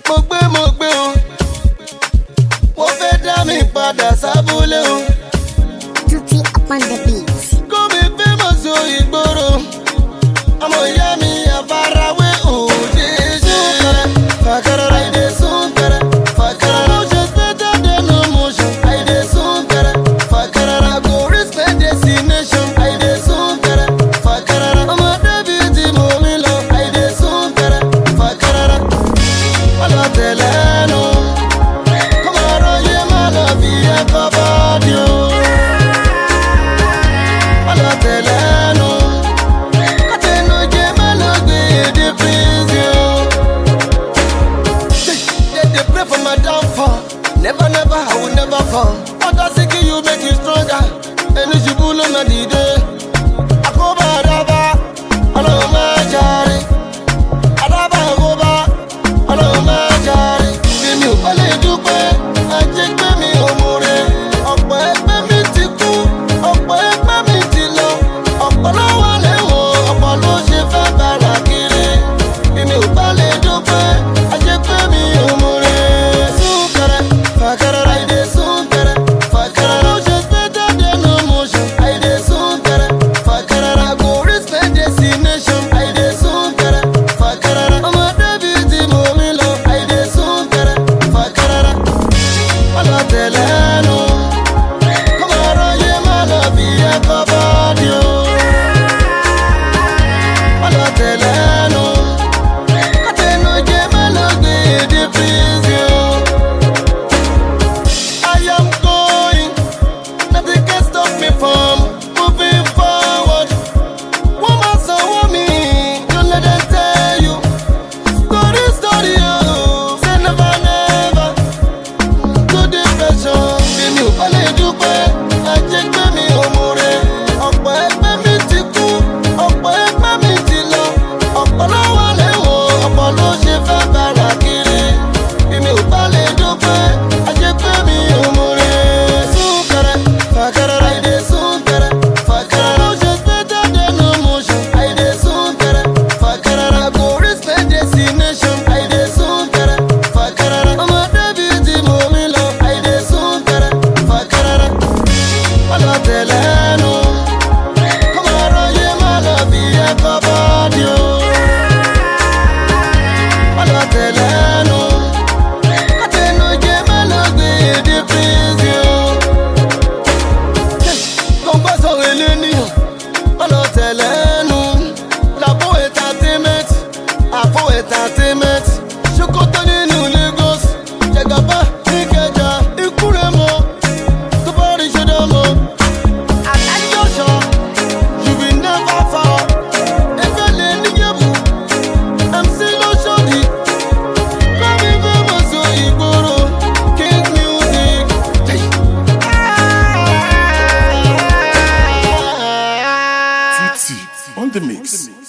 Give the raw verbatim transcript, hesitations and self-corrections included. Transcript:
mo gbé mo gbé o mo fẹ́ dá mi padà sábúlé o. Tutti upon the beat. Kó mi famous o ìgboro ọmọ ìyá mi àfarawé o. Jésù kẹrẹ fàkẹrẹ àìdè sún kẹrẹ fàkẹrẹ motion better than no motion. Àìdè sún kẹrẹ fàkẹrẹ I go reach my destination. Àìdè sún kẹrẹ fàkẹrẹ ọmọ débi tí mo mi lọ. Àìdè sún kẹrẹ fàkẹrẹ ọlọ tẹ̀lé nu kọ́mọ ọ̀rọ̀ yé má lọ fi ẹ̀kọ́ bọ́ọ̀dì o. Ọlọ tẹ̀lé nu kọ́tẹ́nu jẹ́ má lọ gbé èdè prison o. They dey pray for my downfall. Never never I will never fall. Others seeking you make you stronger. Ẹni ṣubú ló na dìde. Àkóbá àdábá ọlọ́run máa jàre. Àdábá àkóbá ọlọ́run máa jàre. Bí mi ò bá lè dúpẹ́, ajé gbé mi ò mú re. Ọ̀pọ̀ ẹgbẹ́ mi ti kú, ọ̀pọ̀ ẹgbẹ́ mi ti lọ. Ọ̀pọ̀ ló wà lẹ́wọ̀n, ọ̀pọ̀ ló ṣe fẹ́ bàrà kiri. Bí mi ò bá lè dúpẹ́, ajé gbé mi ò mú re. Súnkẹrẹ, fàkẹrẹ, àìdè súnkẹrẹ, fàkẹrẹ. Motion better than no motion. Àìdè súnkẹrẹ, fàkẹrẹ. I go reach my destination. Àìdè súnkẹrẹ, fàkẹrẹ. Ọmọ débi tí mo mi lọ. Àìdè súnkẹrẹ, fàkẹrẹ. Ọlọ tẹ̀lé nu kọ́mọ ọ̀rọ̀ yé má lọ fi ẹ̀kọ́ bọ́ọ̀dì o. Ọlọ tẹ̀lé nu kọ́tẹ́nu jẹ́ má lọ gbé èdè prison o. I am going, nothing can stop me from moving forward. Wọ́n máa sanwó mi, don't let them tell you. Story story o, say never never. To the pressure, bí mi ò bá lè dúpẹ́, ajé gbé mi ò mú re. Ọ̀pọ̀ ẹgbẹ́ mi ti kú, ọ̀pọ̀ ẹgbẹ́ mi ti lọ. Ọ̀pọ̀ ló wà lẹ́wọ̀n, ọ̀pọ̀ ló ṣe fẹ́ bàrà kiri. Bí mi ò bá lè dúpẹ́, ajé gbé mi ò mú re. Súnkẹrẹ, fàkẹrẹ, àìdè súnkẹrẹ, fàkẹrẹ. Motion better than no motion. Àìdè súnkẹrẹ, fàkẹrẹ. I go reach my destination. Àìdè súnkẹrẹ, fàkẹrẹ. Ọmọ débi tí mo mi lọ. Àìdè súnkẹrẹ, fàkẹrẹ. Ọlọ tẹ̀lé nu kọ́mọ ọ̀rọ̀ yé má lọ fi ẹ̀kọ́ bọ́ọ̀dì o. Ọlọ tẹ̀lé nu kọ́tẹ́nu jẹ́ má lọ gbé èdè prison o. Gbọ́ngbọ́n sọ̀rọ̀ eléníyàn. Ọlọ tẹ̀lé nu làbó entertainment, àfọ̀ entertainment. Ṣòkòtò nínú Lagos, Jẹ̀gàbá Ìkẹjà, Ìkúrẹ́mọ, tó bá rí ṣe dánmọ́. Àdájọ́sọ, you will never fall. Ẹgbẹ́ lè níyẹ̀bù, M C ló ṣòdì. Kọ́mi famous o ìgboro, King Music. Tutti on the mix.